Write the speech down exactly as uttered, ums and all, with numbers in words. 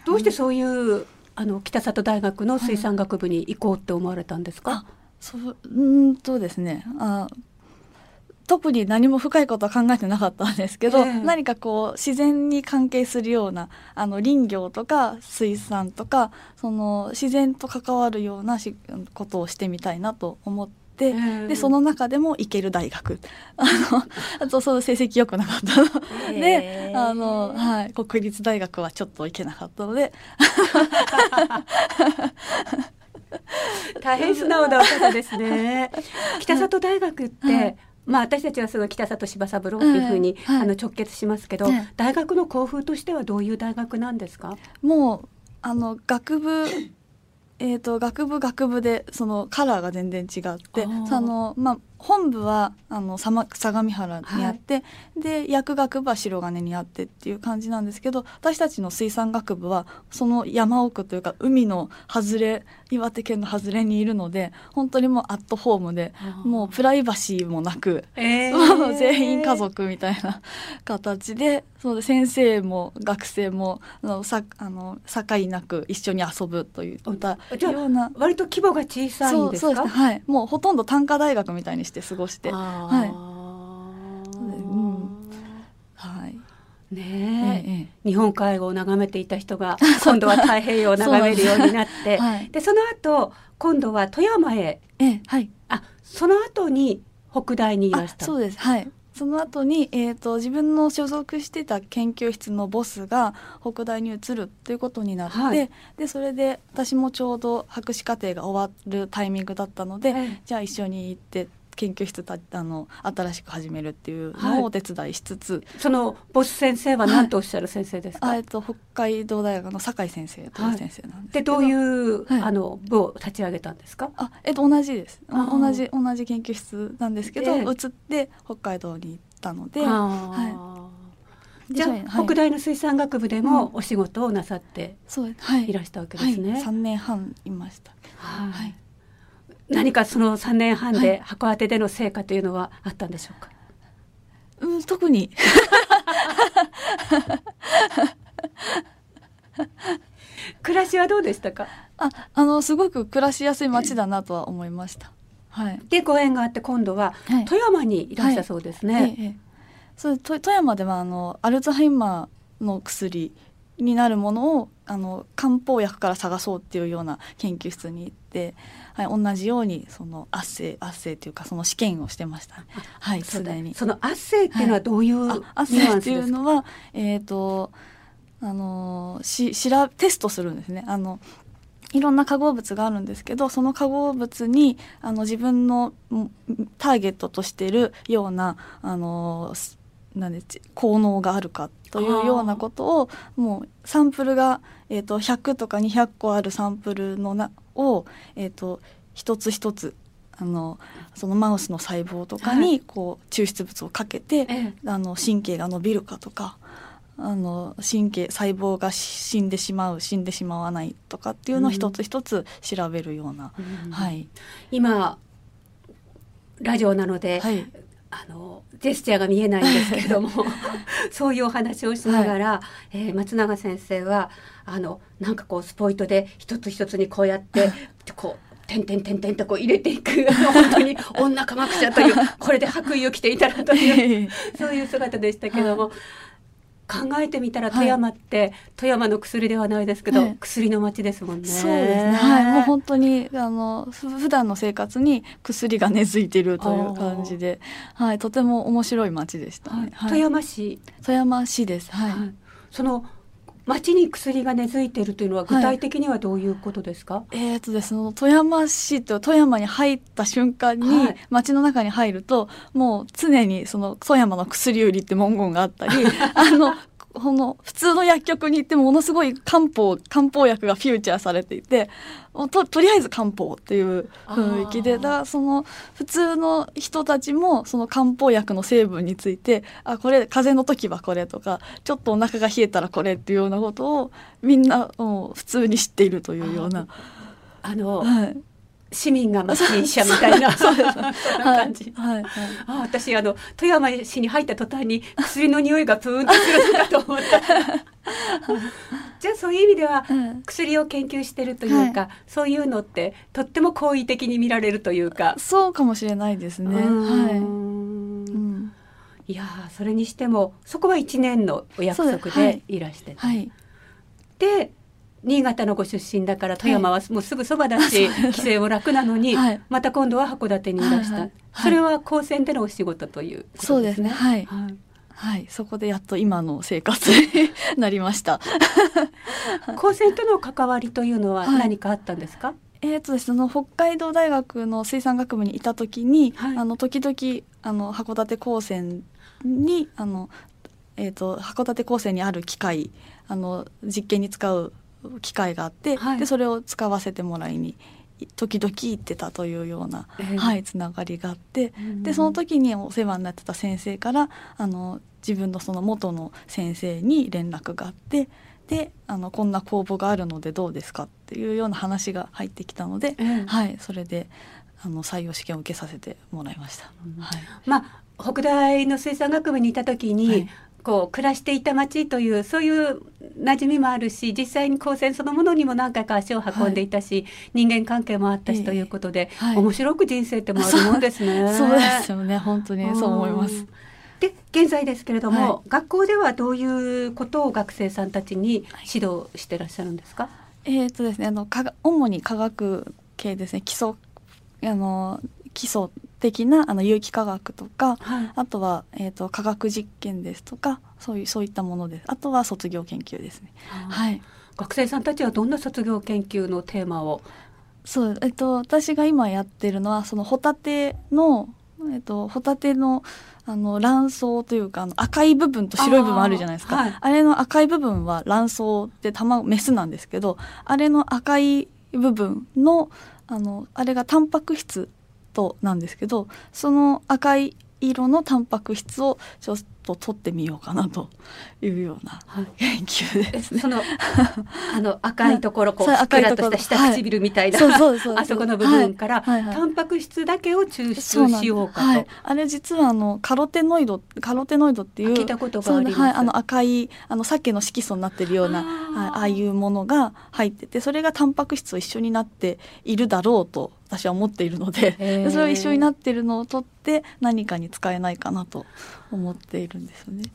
どうしてそういうあの北里大学の水産学部に行こうって思われたんですか？ はい、あそううんとですねあ特に何も深いことは考えてなかったんですけど、えー、何かこう自然に関係するようなあの林業とか水産とかその自然と関わるようなしことをしてみたいなと思って、えー、でその中でも行ける大学あのあとその成績良くなかったので、えー、あの、はい、国立大学はちょっと行けなかったので大変素直な方ですね。北里大学って、はいまあ、私たちはその北里柴三郎っていうふうに、はい、あの直結しますけど、はい、大学の校風としてはどういう大学なんですか？ もうあの学部えーと、学部学部でそのカラーが全然違ってその、まあ、本部はあの相模原にあって、はい、で薬学部は白金にあってっていう感じなんですけど私たちの水産学部はその山奥というか海の外れ岩手県の外れにいるので本当にもうアットホームでもうプライバシーもなく、えー、全員家族みたいな形でそうで先生も学生もあのさあの境なく一緒に遊ぶといったじゃあような割と規模が小さいんですか？ そうそうですね、はい、もうほとんど短科大学みたいにして過ごしてはいうんはいねえええ、日本海を眺めていた人が今度は太平洋を眺めるようになって、はい、でその後今度は富山へ、 ええはい、 あその後に北大にいらした。 そうです、はい、その後に、えーと、自分の所属してた研究室のボスが北大に移るということになって、はい、でそれで私もちょうど博士課程が終わるタイミングだったので、はい、じゃあ一緒に行って研究室たあの新しく始めるっていうのをお手伝いしつつ、はい、 そのボス先生は何とおっしゃる先生ですか？ はい、えっと、北海道大学の酒井先生という先生なんですけど、 はい、でどういう、はい、あの部を立ち上げたんですか？ あ、えっと、同じです同じ同じ研究室なんですけど移って北海道に行ったので、はい、 じゃあ、はい、北大の水産学部でもお仕事をなさっていらしたわけですね、 はいはい、さんねんはんいました、 はいはい、何かそのさんねんはんで函館での成果というのはあったんでしょうか？ うん、特に暮らしはどうでしたか？ あ、あのすごく暮らしやすい街だなとは思いました、はい、 でご縁があって今度は富山にいらしたそうですね、はいはい、ええ、 そう富山ではあのアルツハイマーの薬になるものをあの漢方薬から探そうっていうような研究室に行って、はい、同じようにその圧生圧生というかその試験をしてました、ね、はい、すでに。 その圧生っていうのはどういう、はい、 圧生っていうのはえっとあのししらテストするんですね。あのいろんな化合物があるんですけどその化合物にあの自分のターゲットとしているようなあのなんで効能があるかというようなことをもうサンプルが、えー、とひゃくとかにひゃっこあるサンプルのなを、えー、と一つ一つあのそのマウスの細胞とかにこう抽出物をかけて、はい、あの神経が伸びるかとかあの神経細胞が死んでしまう死んでしまわないとかっていうのを一つ一つ調べるような、うんはい、 今ラジオなので、はい、あのジェスチャーが見えないんですけれどもそういうお話をしながら、はいえー、松永先生はあのなんかこうスポイトで一つ一つにこうやってこう点々点々とこう入れていく本当に女科学者というこれで白衣を着ていたらというそういう姿でしたけども、はい考えてみたら富山って、はい、富山の薬ではないですけど、はい、薬の街ですもんね。 そうですね、はい、もう本当にあの普段の生活に薬が根付いているという感じで、はい、とても面白い街でしたね、はいはい、 富山市富山市です、はいはい、 その町に薬が根付いているというのは具体的にはどういうことですか？はい、 えーとですね、富山市と富山に入った瞬間に、はい、町の中に入るともう常にその富山の薬売りって文言があったりあのこの普通の薬局に行ってもものすごい漢方漢方薬がフューチャーされていて と, とりあえず漢方っていう雰囲気でだその普通の人たちもその漢方薬の成分についてあこれ風邪の時はこれとかちょっとお腹が冷えたらこれっていうようなことをみんなもう普通に知っているというようなあの、はい市民が町医者みたいなそんな感じ、はいはいはい、あ私あの富山市に入った途端に薬の匂いがプーンとするのかと思ったじじゃあそういう意味では、 うん、 薬を研究してるというか、はい、そういうのってとっても好意的に見られるというか。 そうかもしれないですね。はい、うん、 いやそれにしてもそこはいちねんのお約束でいらしてて、 はいはい、 で新潟のご出身だから富山はもうすぐそばだし、はい、帰省も楽なのに、はい、また今度は函館にいらした、はいはい、それは高専でのお仕事ということですね。 そうですね、はい、はいはい、そこでやっと今の生活になりました高専との関わりというのは何かあったんですか？はい、 えーとですね、その北海道大学の水産学部にいた時に、はい、あの時々あの函館高専にあの、えーと、函館高専にある機械、あの実験に使う機械があって、はい、でそれを使わせてもらいに時々行ってたというような、えーはい、つながりがあって、うん、でその時にお世話になってた先生からあの自分のその元の先生に連絡があって、であのこんな公募があるのでどうですかっていうような話が入ってきたので、うんはい、それであの採用試験を受けさせてもらいました。うんはい、 まあ、北大の水産学部にいた時に、はい、こう暮らしていた町というそういう馴染みもあるし、実際に高専そのものにも何回か足を運んでいたし、はい、人間関係もあったしということで、えーはい、面白く人生って回るもんですね。 そうですよね、本当にそう思います。 で現在ですけれども、はい、学校ではどういうことを学生さんたちに指導してらっしゃるんですか？ えーとですね、あのか主に科学系ですね。基礎あの基礎的なあの有機化学とか、はい、あとは、えーと、科学実験ですとか、そういうそういったものです。あとは卒業研究ですね。はい、 学生さんたちはどんな卒業研究のテーマを？ そう、えっと、私が今やってるのはそのホタテの、えっと、ホタテのあの卵巣というか、あの赤い部分と白い部分あるじゃないですか。あ、はい、あれの赤い部分は卵巣で卵メスなんですけど、あれの赤い部分のあのあれがタンパク質となんですけど、その赤い色のタンパク質をちょっと取ってみようかなというような研究ですね。 そのあの赤いところ、こうふっくらとした下唇みたいな、はい、そうそうそうあそこの部分から、はいはいはい、タンパク質だけを抽出しようかと。はい、 あれ実はあのカロテノイドカロテノイドっていう聞いたことがあります。 はい、あの赤いあの鮭の色素になってるような あ, ああいうものが入ってて、それがタンパク質と一緒になっているだろうと私は思っているので、でそれが一緒になっているのを取って何かに使えないかなと思っているんですよね。